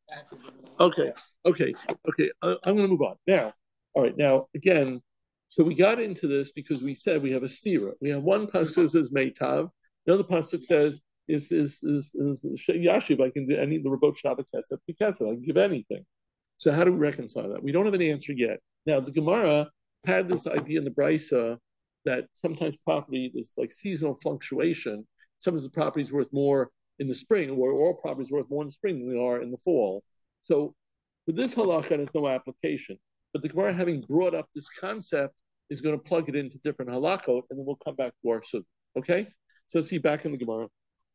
I'm going to move on now. All right, now again. So we got into this because we said we have a stira. We have one pasuk that says Meitav. The other pasuk says is Yashiv. I can do any the Rabot Shabbat Kesef because I can give anything. So how do we reconcile that? We don't have an answer yet. Now the Gemara had this idea in the Brisa that sometimes property is like seasonal fluctuation. Sometimes the property is worth more in the spring, or all property is worth more in the spring than they are in the fall. So for this halakha, there's no application. But the Gemara, having brought up this concept, is going to plug it into different halachot, and then we'll come back to our sugya. Okay? So let's see back in the Gemara.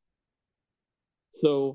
So,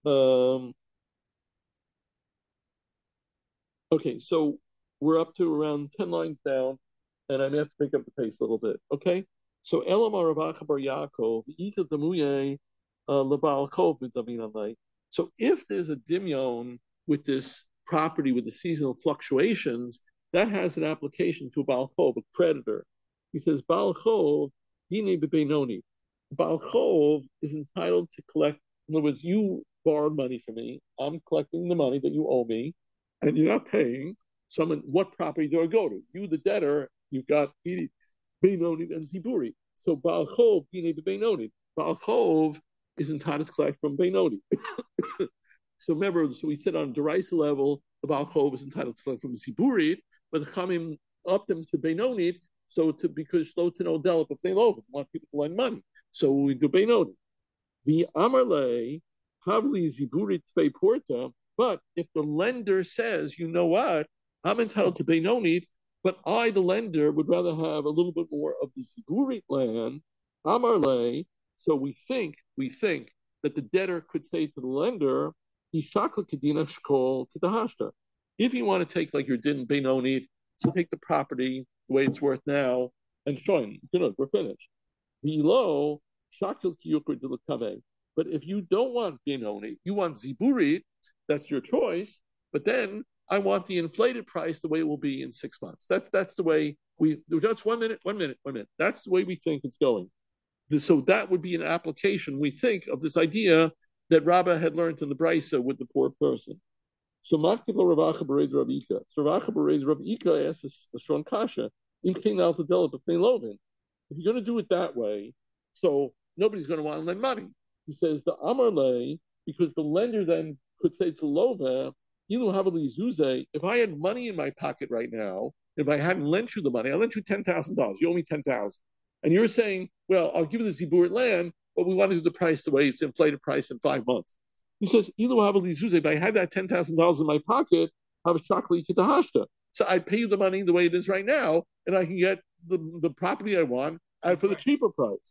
okay, so we're up to around 10 lines down, and I may have to pick up the pace a little bit. Okay? So, Elamar Rav Acha Bar Yaakov, Ita Damuye, Lebal Kov B'Damin Alei. So, if there's a dimyon with this property with the seasonal fluctuations, that has an application to Baal Chov, a creditor. He says, Baal Chov, Dine B'Beinoni. Baal Chov is entitled to collect, in other words, you borrowed money from me, I'm collecting the money that you owe me, and you're not paying. Someone, what property do I go to? You, the debtor, you've got Beinoni and Ziburi. So Baal Chov, Dine B'Beinoni. Baal Chov is entitled to collect from Beinoni. So remember, we said on the Deraisa level, the Baal Chov is entitled to collect from Ziburi, but the Chamim upped them to Beinoni, because slow to no delip if they want people to lend money. So we do Beinoni. The Amarle, Havli Ziburi Tvei Porta, but if the lender says, you know what, I'm entitled to Beinoni, but I, the lender, would rather have a little bit more of the Ziburi land, Amarle, so we think that the debtor could say to the lender, if you want to take like your din Beinoni, so take the property the way it's worth now and shoin, we're finished. Below, but if you don't want Beinoni, you want Ziburi, that's your choice. But then I want the inflated price the way it will be in 6 months. That's the way we. That's 1 minute. That's the way we think it's going. So that would be an application, we think, of this idea that Rabbah had learned in the Brisa with the poor person. So Maktivo Ravacha Bered Rav Ika. So Ravacha Bered Rav Ika asks a strong kasha. If you're going to do it that way, so nobody's going to want to lend money. He says the Amar Le, because the lender then could say to Lova, Ilu Havali Zuze, if I had money in my pocket right now, if I hadn't lent you the money, I lent you $10,000. You owe me $10,000. And you're saying, well, I'll give you the Ziburit land, but we want to do the price the way it's inflated price in 5 months. He says, Ilu Havali Zuze, if I had that $10,000 in my pocket, have a shakli kitahashta. So I'd pay you the money the way it is right now, and I can get the property I want for the cheaper price.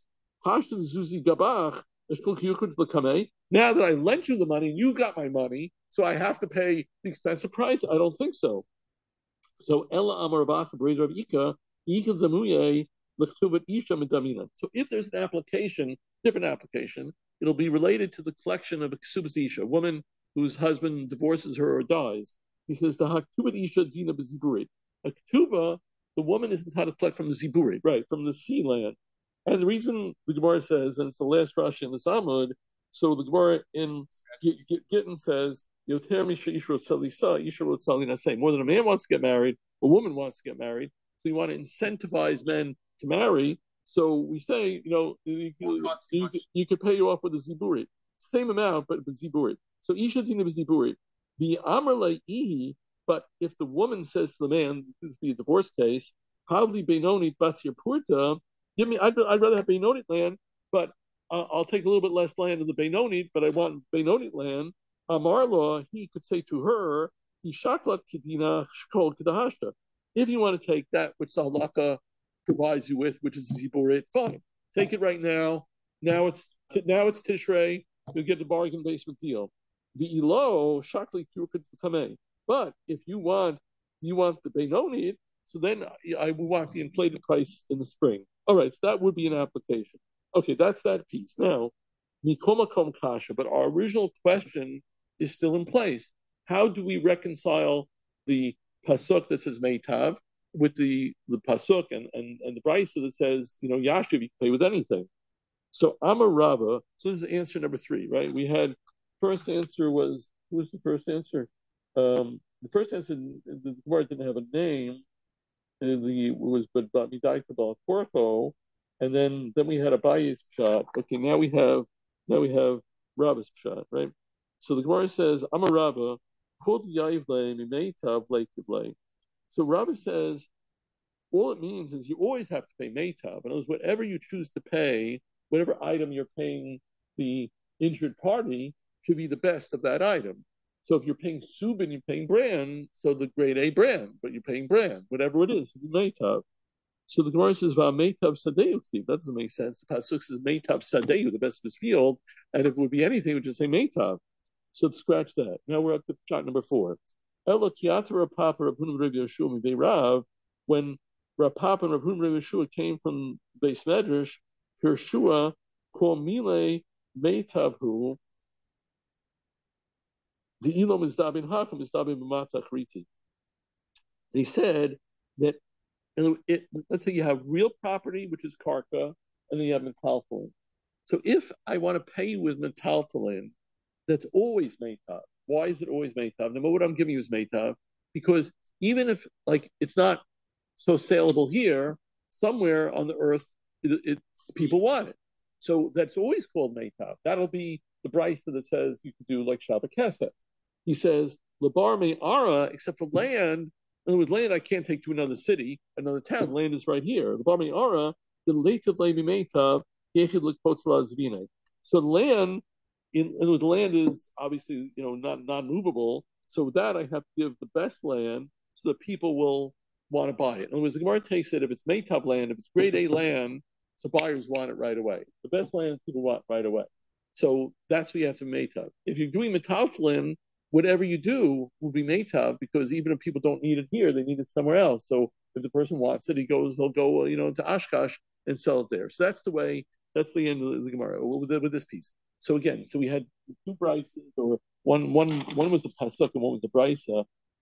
Now that I lent you the money, you got my money, so I have to pay the expensive price? I don't think so. So Ella Amarabach Rav Ika, Zamuye, Isha Medamina. So if there's an application, different application, it'll be related to the collection of a Ksubas Isha, a woman whose husband divorces her or dies. He says the Haktubat Isha Dina Beziburit. A Ktuba, the woman is entitled to collect from the Ziburit, right, from the sea land. And the reason the Gemara says, and it's the last Rashi in the Samud, so the Gemara in Gittin says, Yoter Misha Isha Rotzelisa, Isha Rotzelina, more than a man wants to get married, a woman wants to get married. So you want to incentivize men to marry. So we say, you could pay you off with a Ziburit. Same amount, but with Ziburit. So Isha Dina Ziburit. The Amrle Ihi, but if the woman says to the man, this would be a divorce case, Havli Benoni Batzir Purta, give me, I'd rather have Benonit land, but I'll take a little bit less land in the Benonit, but I want Benonit land. Amarla, he could say to her, Ishaklat Kedina Shkol Kedahashta. If you want to take that which the halakha provides you with, which is Ziburit, fine. Take it right now. Now it's Tishrei. You'll get the bargain basement deal. The ilo shakli kamei. But if you want the Benonit, so then I will want the inflated price in the spring. All right, so that would be an application. Okay, that's that piece. Now, mikomakom kasha, but our original question is still in place. How do we reconcile the pasuk that says meitav with the pasuk and the brisa that says, yashiv, you can pay with anything? So Amar Rava, so this is answer number 3, right? We had first answer was, who was the first answer? The first answer, the Gemara didn't have a name. It was Midai Kabal Porto, and then we had Abaye's pshat. Okay, now we have Rabba's pshat, right? So the Gemara says, Amar Rabba, Kod Yayivle Mimeitav Leikiblei. So Rabba says, all it means is you always have to pay meitav. In other words, whatever you choose to pay, whatever item you're paying the injured party should be the best of that item. So if you're paying Subin, you're paying brand, so the grade A brand, but you're paying brand, whatever it is, meitav. So the Gemara says, meitav sadeu. That doesn't make sense. The pasuk says meitav sadeu, the best of his field, and if it would be anything, it would just say meitav. So scratch that. Now we're up to shot number 4. Ela kiatara papa Rabhun Rav Yeshua mi Rav, when Rav Papa and Rabhun Rav Yeshua came from Beis Medrash, Hirshua kol mile meitavhu. The ilom is dabin hakam is dabin b'mata chriti. They said that let's say you have real property, which is karka, and then you have metaltalin. So if I want to pay you with metaltalin, that's always meitav. Why is it always meitav? No matter what I'm giving you is meitav, because even if it's not so saleable here, somewhere on the earth, people want it. So that's always called meitav. That'll be the brisa that says you can do like Shabbat Kesef. He says, Labar me'ara, except for land. In other words, land I can't take to another city, another town. Land is right here. Labar me'ara, the leitiv le'mi meitav, yechid l'kpotzla zvine. So land, the land is obviously not movable. So with that, I have to give the best land so that people will want to buy it. In other words, the Gemara takes it if it's meitav land, if it's grade A land, so buyers want it right away. The best land people want right away. So that's what you have to meitav. If you're doing metaltalin, whatever you do will be meitav, because even if people don't need it here, they need it somewhere else. So if the person wants it, he'll go to Oshkosh and sell it there. So that's the way. That's the end of the Gemara with this piece. So again, we had 2 brises, or one was the pasuk and one was the brisa.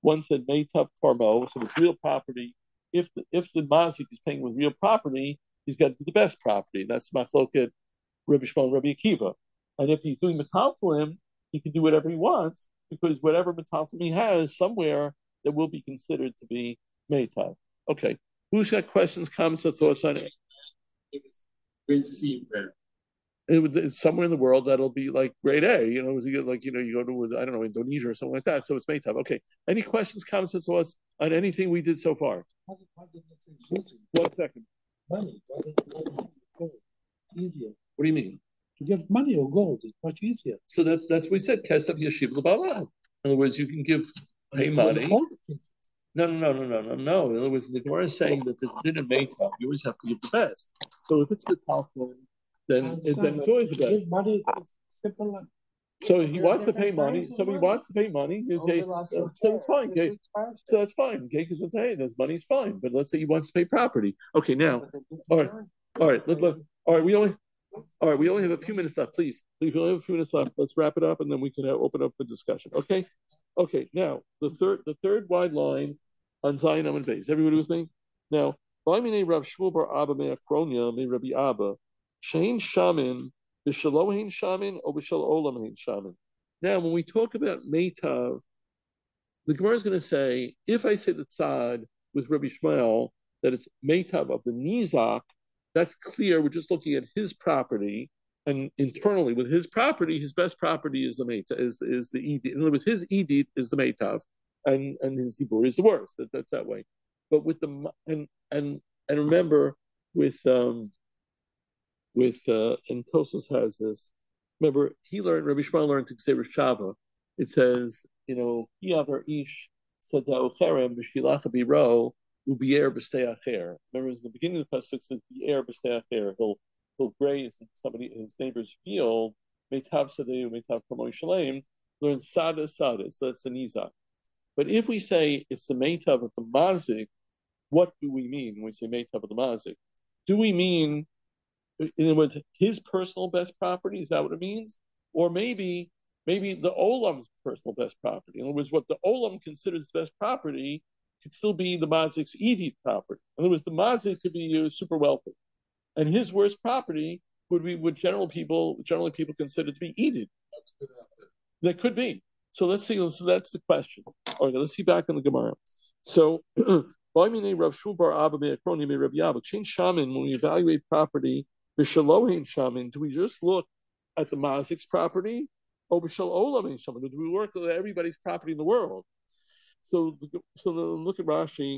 One said Meitav Parbo, so it's real property. If the mazik is paying with real property, he's got to do the best property. That's machloket Rabbi Shmuel and Rabbi Akiva. And if he's doing metaltalim, he can do whatever he wants because whatever metaltalim he has somewhere that will be considered to be meitav. Okay, who's got questions, comments, or thoughts on it? Grade C there. It's somewhere in the world that'll be like grade A. You know, you go to I don't know Indonesia or something like that. So it's meitav. Okay. Any questions, comments, or thoughts on anything we did so far? How did that say 1 second. money? Gold? Easier. What do you mean? To get money or gold is much easier. So that's what we said. Kesef yeshiv l'bala. In other words, you can pay money. No. In other words, the Gemara is saying that this didn't make up. You always have to give the best. So if it's the top one, then it's always the best. Give money, simple like. So he wants to pay money. Somebody wants to pay money. So it's fine. So that's fine. Cake is okay. That's money's fine. But let's say he wants to pay property. Okay, now, all right. We only have a few minutes left. Please, we only have a few minutes left. Let's wrap it up, and then we can open up the discussion. Okay. Now the third wide line on Zion Amud Beis. Everybody with me? Now, Rav Shmuel bar Abba me'achronia me Rabbi Abba shein shamin b'shalo hein shamin or b'shal olam hein shamin. Now, when we talk about meitav, the Gemara is going to say if I say the tzad with Rabbi Shmuel that it's meitav of the nizak. That's clear. We're just looking at his property, and internally with his property, his best property is the meitav, is the edit. In other words, his edit is the meitav, and his zibur is the worst. That's that way. But with the and remember with and Tosos has this. Remember, Rabbi Shmuel learned to say Rishava. It says, Yavar Ish Sadao Cherem B'Shilach Biro. Ubier b'stei acher. Remember, in the beginning of the pasuk says Ubier b'stei acher. He'll graze in his neighbor's field. Meitav sadeu, meitav kamoy shalem. Learn sada. So that's the nizak. But if we say it's the meitav of the mazik, what do we mean when we say meitav of the mazik? Do we mean, in other words, his personal best property? Is that what it means? Or maybe the olam's personal best property. In other words, what the olam considers best property could still be the mazik's edit property. In other words, the mazik could be super wealthy, and his worst property would generally people consider to be edit. That could be. So let's see. So that's the question. All right, let's see back in the Gemara. So, Rav Shmuel bar Abba me'achronia me Rabbi Abba. Change shaman when we evaluate property. B'shalohein shaman. Do we just look at the mazik's property, or b'shal olam shaman? Do we work at everybody's property in the world? So look at Rashi,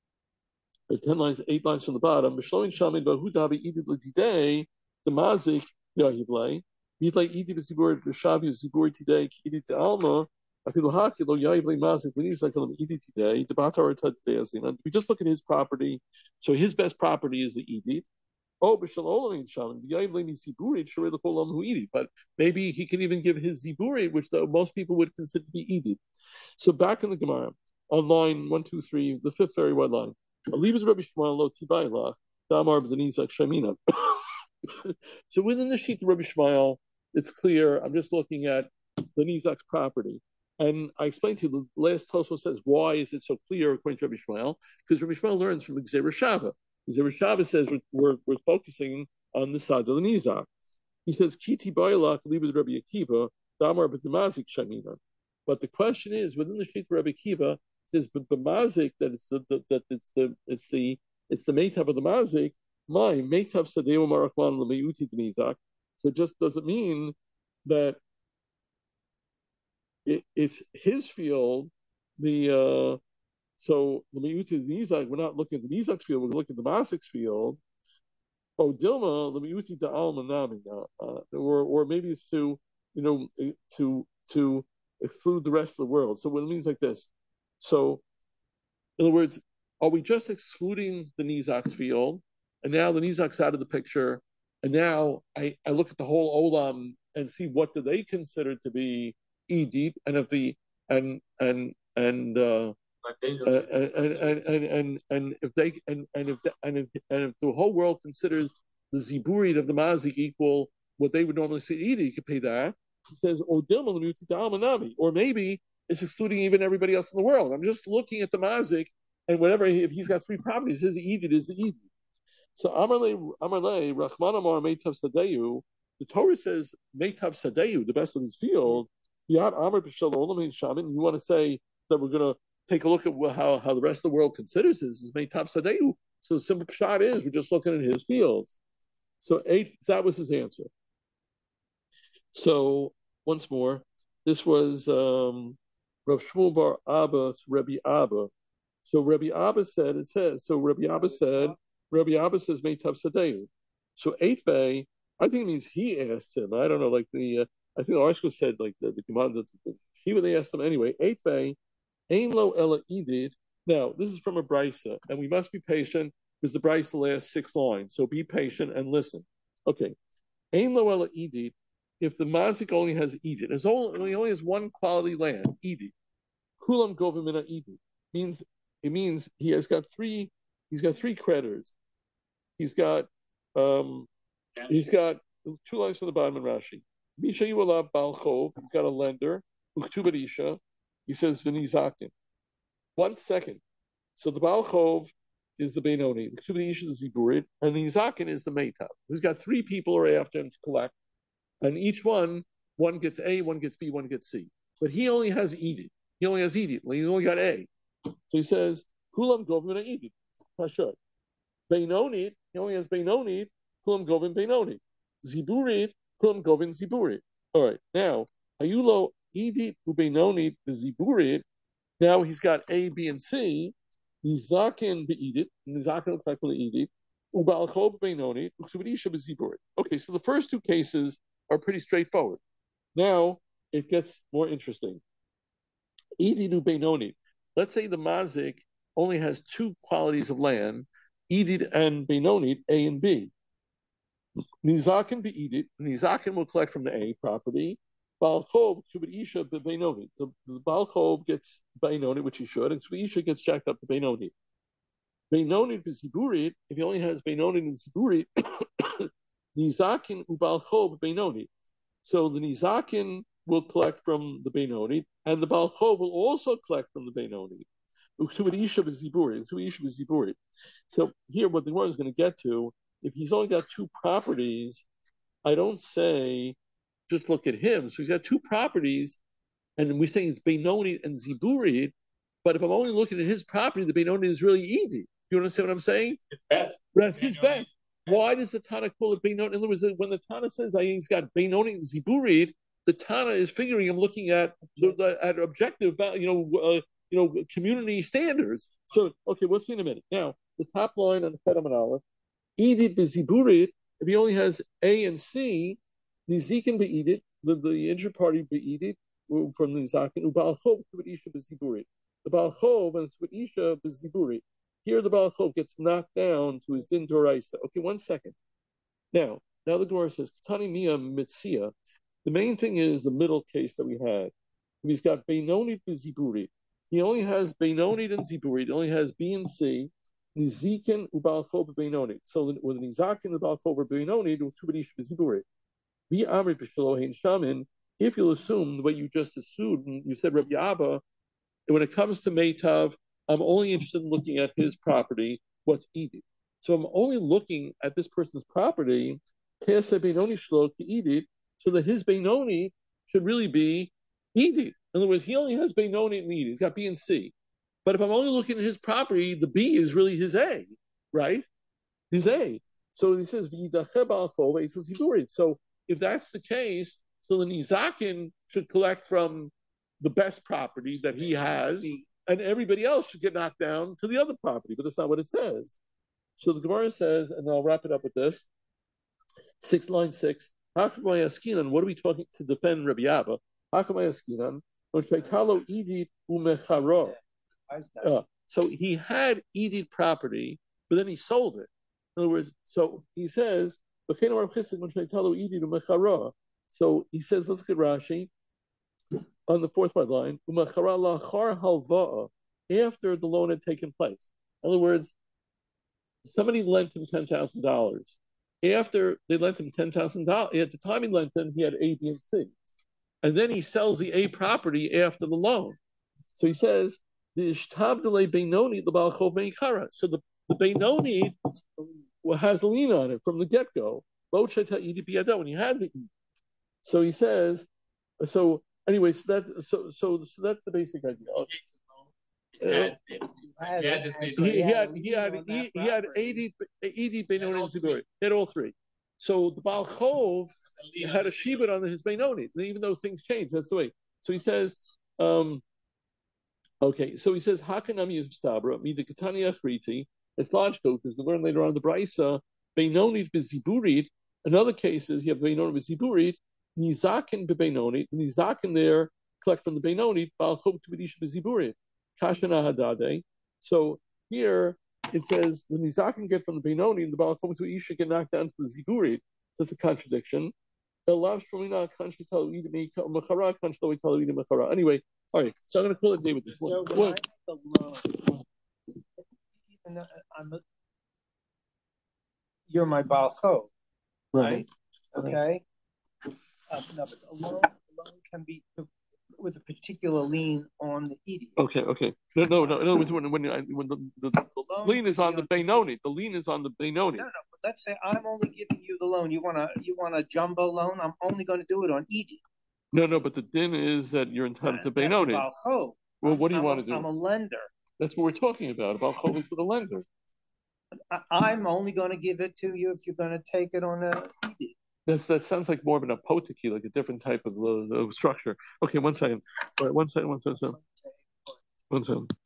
8 lines from the bottom. B'shloin shamin b'hudabi idid l'didei the mazik yahivlei yidlei idid b'zibur b'shavi zibur tidei idid alma afilu haki lo yahivlei mazik v'nizak l'm idid tidei the batar tad de'azina. We just look at his property. So his best property is the idid. Oh, b'shal olamin shamin yahivlei mi ziburi sharei l'kolam hu idid. But maybe he can even give his ziburi, which most people would consider to be idid. So back in the Gemara, on line 1, 2, 3, the fifth very wide line. Alibas Rabbi Shmuel lo tibayla damar b'nizak shamina. So within the sheet of Rabbi Shmuel, it's clear. I'm just looking at the nizak's property, and I explained to you the last Tosfos says why is it so clear according to Rabbi Shmuel? Because Rabbi Shmuel learns from Gzeir Shava. Gzeir Shava says we're focusing on the side of the nizak. He says Kiti bayla alibas Rabbi Akiva damar b'nizak shamina. But the question is, within the sheet of Rabbi Akiva, it says the mazik that it's the meitav of the mazik. My meitav sadeu marachman l'meuti d'nizak. So it just doesn't mean that it's his field. So the meuti d'nizak. We're not looking at the nizak's field. We're looking at the mazik's field. Oh, Dilma l'meuti d'alma nami. Or maybe it's to exclude the rest of the world. So what it means like this. So, in other words, are we just excluding the Nizak field, and now the Nizak's out of the picture, and now I look at the whole Olam and see what do they consider to be Edith, and if the and if the whole world considers the Ziburit of the Mazik equal what they would normally say Edith, you could pay that. He says, or maybe It's excluding even everybody else in the world. I'm just looking at the mazik, and whatever, if he's got three properties, his edid is the edid. So Amarle Rachman Amar Meitav Sadeyu. The Torah says Meitav Sadeyu, the best of his field. Yad Amar B'Shel Olam Shaman. You want to say that we're going to take a look at how the rest of the world considers this is Meitav Sadeyu. So the simple shot is we're just looking at his fields. So that was his answer. So once more, this was Rav Shmuel Bar Abba to Rabbi Abba. So Rabbi Abba said, Rabbi Abba says Meitav Sadeyu. So Eitvei, I think it means he asked him. I don't know, like I think the article said like the command that they asked him anyway. Eitvei, Ein lo ela idid. Now, this is from a brisa, and we must be patient because the brisa lasts 6 lines. So be patient and listen. Okay. Ein lo ela idid. If the mazik only has idid, he only has one quality land, idid. Kulam govim mina idid. It means he's got three creditors. He's got 2 lines from the bottom in Rashi. Misha Yualav Balchov, he's got a lender, Uktubarisha, he says Vinizakin. 1 second. So the Balchov is the Benoni, the Uktubarisha is the Ziburit, and the Nizakin is the Meitav. He's got 3 people are after him to collect, and each one gets A, one gets B, one gets C. But he only has Edith. He only has Edith. He's only got A. So he says, Kulam Govim Edith. Pashut. Beinonit, he only has Beinonit, Kulam Govim Beinonit. Ziburit, Kulam Govim Ziburit. All right, now, Hayulo Edith Ubeinonit Ziburit. Now he's got A, B, and C. Nizakin Be'edit, Nizakin looks like the Edith. Ubalchob Beinonit, Uksubidisha Beziburit. Okay, so the first 2 cases are pretty straightforward. Now it gets more interesting. Edith Ubeinonit. Let's say the mazik only has 2 qualities of land, Edid and Beinonit, A and B. Nizakin Be'edit, Nizakin will collect from the A property. Balchob Kubidisha Beinonit. The Balchob gets Beinonit, which he should, and Kubidisha gets jacked up to Beinonit. Beinonit Beziburit, if he only has Beinonit and Ziburit, Nizakin Ubalchob Beinonit. So the Nizakin will collect from the Beinonit, and the Balchov will also collect from the Beinonit. So here, what the Gemara is going to get to, if he's only got 2 properties, I don't say just look at him. So he's got 2 properties, and we're saying it's Beinonit and Ziburit. But if I'm only looking at his property, the Beinonit is really easy. You understand what I'm saying? That's his best. Why does the Tana call it Beinonit? In other words, when the Tana says he's got Beinonit and Ziburit, the Tana is figuring I'm looking at objective, community standards. So, okay, we'll see in a minute. Now, the top line on the Fedam and Aleph, Edid Beziburit, if he only has A and C, Nizikin Be'edit, the injured party Be'edit, from the Nizakin, Ubalchov Kubidisha Beziburit. The Balchov and Kubidisha Beziburit. Here the Balchov gets knocked down to his Din Doraisa. Okay, 1 second. Now the Gemara says, Katani Mia Mitzia. The main thing is the middle case that we had. He's got Beinonit Beziburit. He only has Beinonit and Ziburit. He only has B and C. Nizikin Ubalchov Beinonit. So with Nizakin and Ubalchov Beinonit, Kubidisha Beziburit. If you'll assume the way you just assumed, you said Rabbi Abba, when it comes to Meitav, I'm only interested in looking at his property, what's Edith. So I'm only looking at this person's property, Te'aseh Beinoni Shlo to Edith, so that his Beinoni should really be Edith. In other words, he only has Beinoni and Edith. He's got B and C. But if I'm only looking at his property, the B is really his A, right? His A. So he says, so if that's the case, so the Nizakin should collect from the best property that he has, and everybody else should get knocked down to the other property. But that's not what it says. So the Gemara says, and I'll wrap it up with this, line 6, what are we talking to defend Rabbi Abba? So he had Edith property, but then he sold it. In other words, so he says, so he says, let's look at Rashi on the 4th line, after the loan had taken place. In other words, somebody lent him $10,000. After they lent him $10,000, at the time he lent him, he had A, B, and C. and then he sells the A property after the loan. So he says the ishtabdele beinoni lebal chov meikara. So the beinoni has a lien on it from the get go. When he had the so he says so anyway. So that's the basic idea. He had 80 Beinoni and Ziburi. He had all three. So the Baal Chov had a shibud on his Beinoni, even though things change. That's the way. So he says, okay. So he says, Hakanami is Stabra, me the Katani Achriti. It's logical because we learn later on the Braisa, Beinoni b'Ziburit. In other cases, you have Beinoni b'Ziburit, Nizakin b'Beinoni, Nizakin there collect from the Beinoni, Baal Chov to b'Dish b'Ziburit. Kashana Hadade. So here it says the Nizakin get from the Beinoni and the Baal Chov to Isha get knocked down to the Ziburit. So it's a contradiction. Anyway, all right. So I'm going to call it day with this one. So you're my Baal Chov, right? Okay. No, but a loan can be with a particular lien on the Edie. Okay. No. When the lien is on the Beinoni, the lien is on the Beinoni. No. But let's say I'm only giving you the loan. You want a jumbo loan? I'm only going to do it on Edie. No. But the din is that you're entitled to Beinoni. Well, what do you want to do? I'm a lender. That's what we're talking about. Baal Chov is for the lender. I'm only going to give it to you if you're going to take it on a Edie. That sounds like more of an apoteki, like a different type of structure. Okay, one second. All right, one second.